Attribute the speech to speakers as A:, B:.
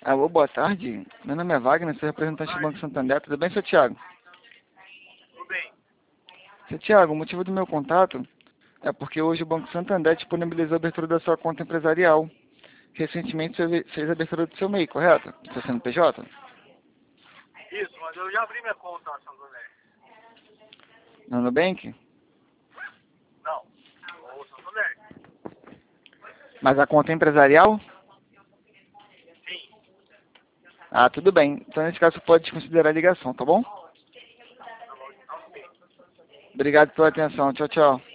A: Alô, boa tarde. Meu nome é Wagner, sou representante do Banco Santander. Tudo bem, seu Thiago?
B: Tudo bem.
A: Seu Thiago, o motivo do meu contato é porque hoje o Banco Santander disponibilizou a abertura da sua conta empresarial. Recentemente você fez a abertura do seu MEI, correto? Do seu CNPJ?
B: Isso, mas eu já abri minha conta na Santander.
A: No Nubank?
B: Não, o Santander.
A: Mas a conta empresarial?
B: Sim.
A: Ah, tudo bem. Então, nesse caso, pode desconsiderar a ligação, tá bom?
B: Tá bom, tá ok.
A: Obrigado pela atenção. Tchau, tchau.